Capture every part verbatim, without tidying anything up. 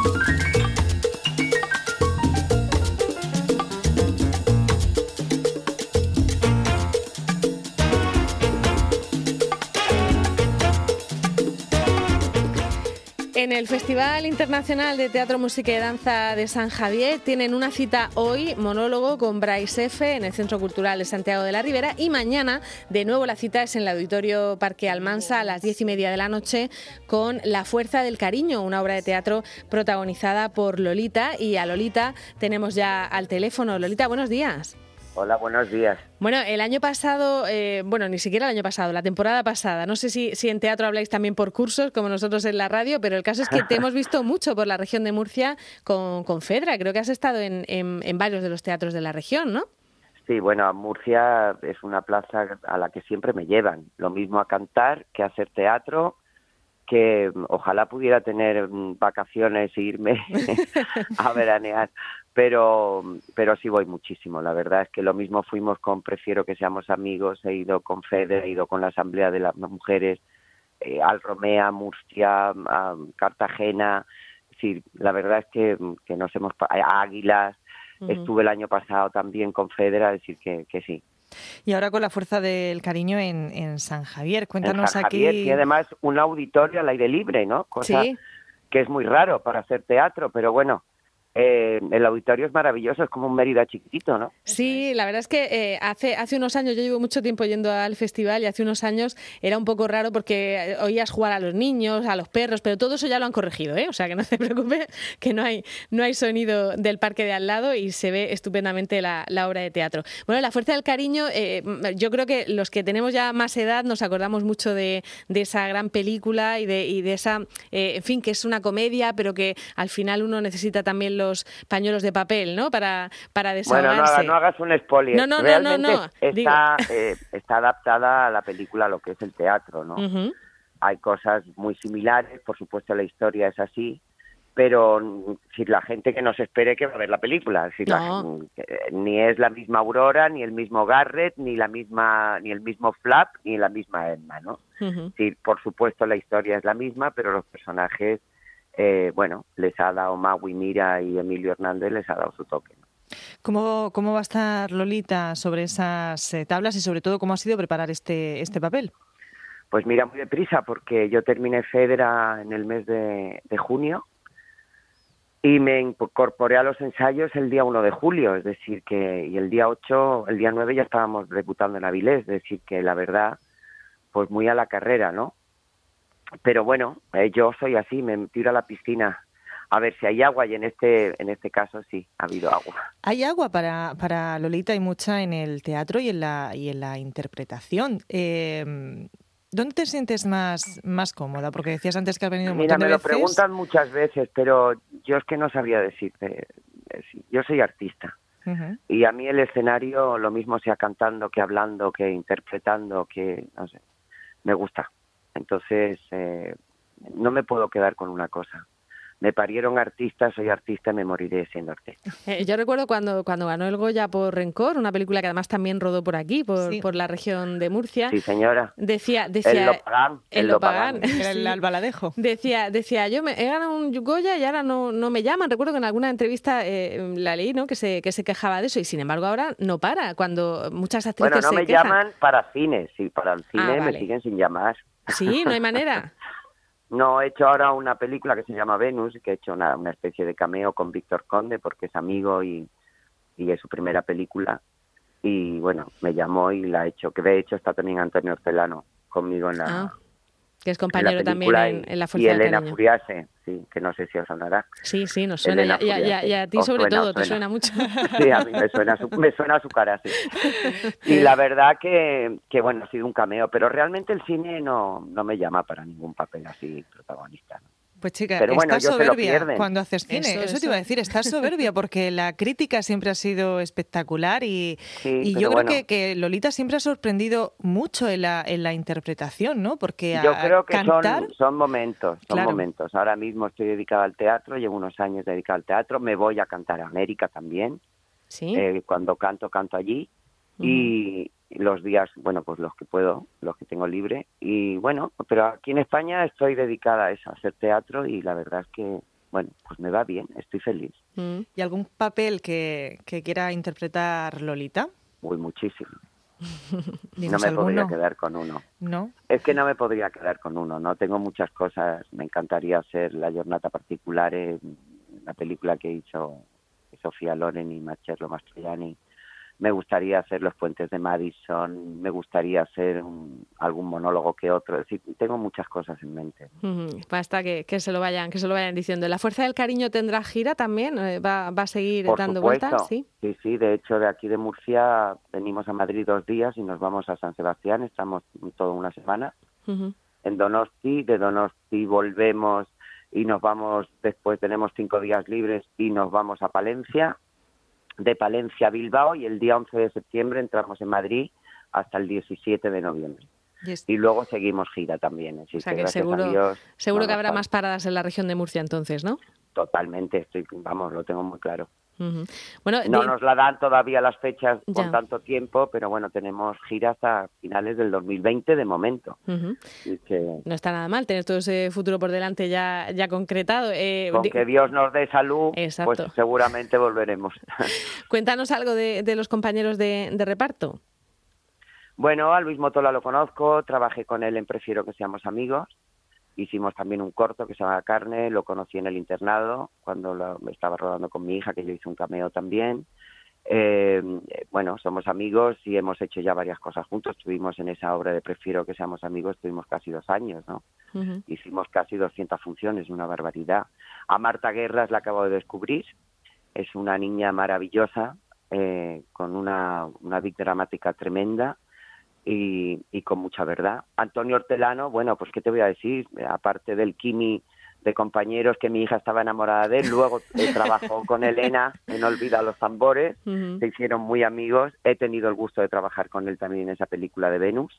En el Festival Internacional de Teatro, Música y Danza de San Javier tienen una cita hoy, monólogo con Bryce F. en el Centro Cultural de Santiago de la Ribera, y mañana de nuevo la cita es en el Auditorio Parque Almansa a las diez y media de la noche con La Fuerza del Cariño, una obra de teatro protagonizada por Lolita, y a Lolita tenemos ya al teléfono. Lolita, buenos días. Hola, buenos días. Bueno, el año pasado, eh, bueno, ni siquiera el año pasado, la temporada pasada, no sé si, si en teatro habláis también por cursos, como nosotros en la radio, pero el caso es que te hemos visto mucho por la región de Murcia con, con Fedra. Creo que has estado en, en, en varios de los teatros de la región, ¿no? Sí, bueno, Murcia es una plaza a la que siempre me llevan. Lo mismo a cantar que a hacer teatro, que ojalá pudiera tener vacaciones e irme a veranear. Pero pero sí voy muchísimo. La verdad es que lo mismo fuimos con Prefiero que seamos amigos, he ido con Fede, he ido con la Asamblea de las Mujeres, eh, al Romea, Murcia, a Cartagena. Sí, la verdad es que, que nos hemos... A Águilas, uh-huh. Estuve el año pasado también con Fede, a decir que, que sí. Y ahora con La Fuerza del Cariño en, en San Javier. Cuéntanos en San aquí... Javier, y además un auditorio al aire libre, ¿no? Cosa sí. que es muy raro para hacer teatro, pero bueno... Eh, el auditorio es maravilloso, es como un Mérida chiquitito, ¿no? Sí, la verdad es que eh, hace hace unos años, yo llevo mucho tiempo yendo al festival, y hace unos años era un poco raro porque oías jugar a los niños, a los perros, pero todo eso ya lo han corregido, ¿eh? O sea, que no te preocupes, que no hay no hay sonido del parque de al lado y se ve estupendamente la, la obra de teatro. Bueno, La Fuerza del Cariño, eh, yo creo que los que tenemos ya más edad nos acordamos mucho de, de esa gran película y de, y de esa, eh, en fin, que es una comedia, pero que al final uno necesita también los pañuelos de papel, ¿no? Para, para desahogarse. Bueno, no, haga, no hagas un spoiler. No, no, Realmente no, no, no. Está, eh, está adaptada a la película, a lo que es el teatro, ¿no? Uh-huh. Hay cosas muy similares, por supuesto la historia es así, pero si la gente que no se espere que va a ver la película, si no. la, eh, ni es la misma Aurora, ni el mismo Garrett, ni la misma, ni el mismo Flap, ni la misma Emma, ¿no? Uh-huh. Sí, por supuesto la historia es la misma, pero los personajes Eh, bueno, les ha dado Magui Mira y Emilio Hernández, les ha dado su toque, ¿no? ¿Cómo, cómo va a estar Lolita sobre esas eh, tablas y sobre todo cómo ha sido preparar este, este papel? Pues mira, muy deprisa, porque yo terminé Fedra en el mes de, de junio y me incorporé a los ensayos el día uno de julio, es decir que, y el día ocho, el día nueve ya estábamos debutando en Avilés, es decir que la verdad, pues muy a la carrera, ¿no? Pero bueno, eh, yo soy así, me tiro a la piscina a ver si hay agua, y en este en este caso sí, ha habido agua. Hay agua para, para Lolita, y mucha en el teatro y en la y en la interpretación. Eh, ¿Dónde te sientes más, más cómoda? Porque decías antes que has venido un Mira, montón de me lo veces. preguntan muchas veces, pero yo es que no sabría decirte. Yo soy artista. Uh-huh. Y a mí el escenario, lo mismo sea cantando que hablando, que interpretando, que no sé, me gusta. Entonces, eh, no me puedo quedar con una cosa. Me parieron artistas, soy artista y me moriré siendo artista. Eh, yo recuerdo cuando, cuando ganó el Goya por Rencor, una película que además también rodó por aquí, por, sí. por la región de Murcia. Sí, señora. Decía, decía El Lopagán. El Lopagán. Era el Albaladejo. Decía, decía, yo me, he ganado un Goya y ahora no, no me llaman. Recuerdo que en alguna entrevista eh, la leí, ¿no? Que se, que se quejaba de eso, y sin embargo ahora no para, cuando muchas actrices bueno, no se me quejan. llaman para cine, sí, para el cine ah, vale. me siguen sin llamar. Sí, no hay manera. No, he hecho ahora una película que se llama Venus, que he hecho una, una especie de cameo con Víctor Conde, porque es amigo y, y es su primera película. Y bueno, me llamó y la he hecho, que de hecho está también Antonio Hortelano conmigo en la ah, que es compañero en también en, y, en La Fuerza y del Elena Cariño. Furiase, sí, que no sé si os sonará. Sí, sí, nos suena, y, y, y, y a ti os sobre suena, todo, suena. te suena mucho. Sí, a mí me suena su, me suena su cara, sí. Y la verdad que, que, bueno, ha sido un cameo, pero realmente el cine no, no me llama para ningún papel así protagonista, ¿no? Pues chica, pero bueno, estás soberbia cuando haces cine. Eso, eso, eso te iba a decir, estás soberbia porque la crítica siempre ha sido espectacular y, sí, y yo creo bueno, que, que Lolita siempre ha sorprendido mucho en la, en la interpretación, ¿no? Porque yo a creo que cantar... son, son momentos, son claro. momentos. Ahora mismo estoy dedicada al teatro, llevo unos años dedicada al teatro, me voy a cantar a América también. Sí. Eh, cuando canto, canto allí. Uh-huh. Y los días, bueno, pues los que puedo, los que tengo libre. Y bueno, pero aquí en España estoy dedicada a eso, a hacer teatro, y la verdad es que bueno, pues me va bien, estoy feliz. Mm. ¿Y algún papel que, que quiera interpretar Lolita? Uy, muchísimo. No me alguno? podría quedar con uno. ¿No? Es que no me podría quedar con uno, ¿no? Tengo muchas cosas. Me encantaría hacer La Giornata Particulare, la película que hizo Sofía Loren y Marcello Mastroianni. Me gustaría hacer Los Puentes de Madison, me gustaría hacer un, algún monólogo que otro. Es decir, tengo muchas cosas en mente. Uh-huh. Basta que, que se lo vayan, que se lo vayan diciendo. ¿La Fuerza del Cariño tendrá gira también? ¿Va, va a seguir Por dando supuesto. vueltas? Sí, sí, sí. De hecho, de aquí de Murcia venimos a Madrid dos días y nos vamos a San Sebastián. Estamos toda una semana uh-huh. en Donosti. De Donosti volvemos y nos vamos, después tenemos cinco días libres y nos vamos a Palencia. De Palencia a Bilbao y el día once de septiembre entramos en Madrid hasta el diecisiete de noviembre. Yes. Y luego seguimos gira también. Así o sea que, que seguro, Dios, seguro no que habrá falta. más paradas en la región de Murcia entonces, ¿no? Totalmente, estoy, vamos, lo tengo muy claro. Uh-huh. Bueno, no de... nos la dan todavía las fechas ya. con tanto tiempo, pero bueno, tenemos gira hasta finales del dos mil veinte de momento. Uh-huh. Así que... No está nada mal tener todo ese futuro por delante ya, ya concretado. Eh, con de... que Dios nos dé salud, Exacto. pues seguramente volveremos. Cuéntanos algo de, de los compañeros de, de reparto. Bueno, a Luis Motola lo conozco, trabajé con él en Prefiero que seamos amigos. Hicimos también un corto que se llama Carne, lo conocí en el internado, cuando lo, estaba rodando con mi hija, que yo hice un cameo también. Eh, bueno, somos amigos y hemos hecho ya varias cosas juntos. Estuvimos en esa obra de Prefiero que seamos amigos, estuvimos casi dos años, ¿no? Uh-huh. Hicimos casi doscientas funciones, una barbaridad. A Marta Guerras la acabo de descubrir, es una niña maravillosa, eh, con una, una big dramática tremenda. Y, y con mucha verdad. Antonio Hortelano, bueno, pues qué te voy a decir, aparte del Kimi de compañeros que mi hija estaba enamorada de él, luego eh, trabajó con Elena en Olvida los tambores, uh-huh. se hicieron muy amigos, he tenido el gusto de trabajar con él también en esa película de Venus,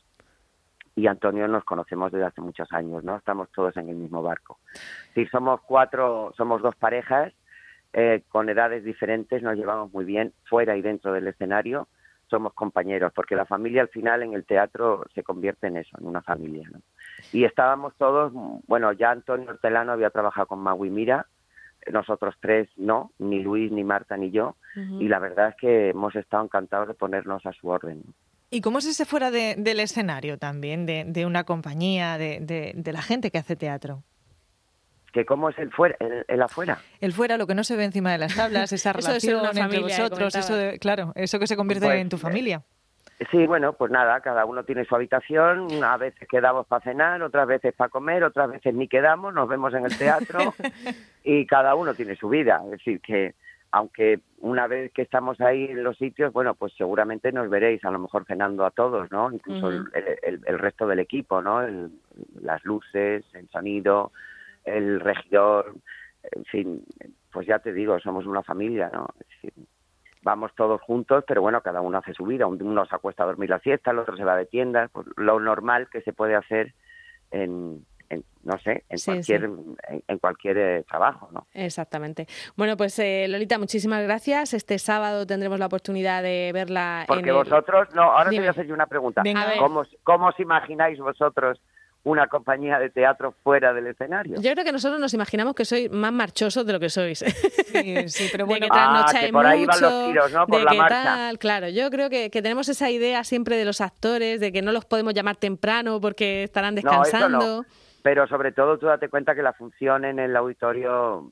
y Antonio nos conocemos desde hace muchos años, ¿no? Estamos todos en el mismo barco. Sí, somos cuatro, somos dos parejas, eh, con edades diferentes, nos llevamos muy bien, fuera y dentro del escenario, somos compañeros, porque la familia al final en el teatro se convierte en eso, en una familia, ¿no? Y estábamos todos, bueno, ya Antonio Hortelano había trabajado con Magui Mira, nosotros tres no, ni Luis, ni Marta, ni yo, uh-huh. y la verdad es que hemos estado encantados de ponernos a su orden. ¿Y cómo es ese fuera de, del escenario también, de, de una compañía, de, de, de la gente que hace teatro? ¿Que cómo es el fuera, el, el afuera? El fuera, lo que no se ve encima de las tablas, esa relación entre vosotros, eso de, claro, eso que se convierte pues, en tu familia. Eh, sí, bueno, pues nada, cada uno tiene su habitación, a veces quedamos para cenar, otras veces para comer, otras veces ni quedamos, nos vemos en el teatro y cada uno tiene su vida. Es decir, que aunque una vez que estamos ahí en los sitios, bueno, pues seguramente nos veréis a lo mejor cenando a todos, ¿no? Incluso uh-huh. el, el, el resto del equipo, ¿no? El, las luces, el sonido, el regidor, en fin, pues ya te digo, somos una familia, ¿no? Es decir, vamos todos juntos, pero bueno, cada uno hace su vida, uno se acuesta a dormir la siesta, el otro se va de tiendas, pues lo normal que se puede hacer en, en no sé, en sí, cualquier sí. En, en cualquier eh, trabajo, ¿no? Exactamente. Bueno, pues eh, Lolita, muchísimas gracias. Este sábado tendremos la oportunidad de verla. Porque en vosotros, el... no, ahora Dime. te voy a hacer yo una pregunta. Venga, ¿Cómo, ¿Cómo os imagináis vosotros una compañía de teatro fuera del escenario? Yo creo que nosotros nos imaginamos que sois más marchosos de lo que sois. Sí, sí, pero bueno. De que ah, que por ahí van los tiros, ¿no? Por de la que marcha. Tal, claro, yo creo que, que tenemos esa idea siempre de los actores, de que no los podemos llamar temprano porque estarán descansando. No, eso no. Pero sobre todo tú date cuenta que la función en el auditorio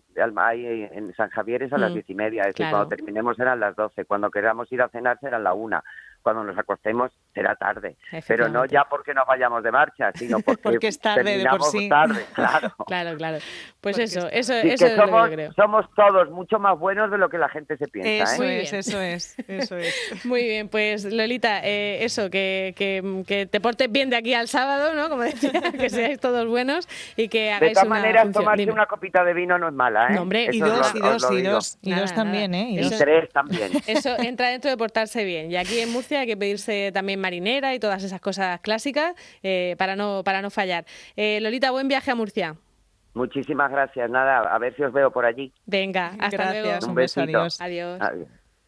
en San Javier es a las mm, diez y media, es decir, claro. Cuando terminemos serán las doce, cuando queramos ir a cenar será la una, cuando nos acostemos será tarde, pero no ya porque nos vayamos de marcha, sino porque, porque es tarde de por sí. Tarde, claro. Claro, claro. Pues porque eso, eso, sí, eso es somos, lo que yo creo. Somos todos mucho más buenos de lo que la gente se piensa. Eso ¿eh? es, eso es, eso es. Muy bien, pues Lolita, eh, eso, que, que, que te portes bien de aquí al sábado, ¿no? Como decía, que seáis todos buenos y que hagáis de todas una maneras, función. tomarse Dime. una copita de vino no es mala, ¿eh? No, hombre, y dos, y dos, y dos, y dos también, ¿eh? Y, y tres también. Eso entra dentro de portarse bien. Y aquí en Murcia hay que pedirse también marinera y todas esas cosas clásicas eh, para no para no fallar. Eh, Lolita, buen viaje a Murcia. Muchísimas gracias. Nada, a ver si os veo por allí. Venga, hasta Gracias, luego. un beso, adiós. Adiós. Adiós.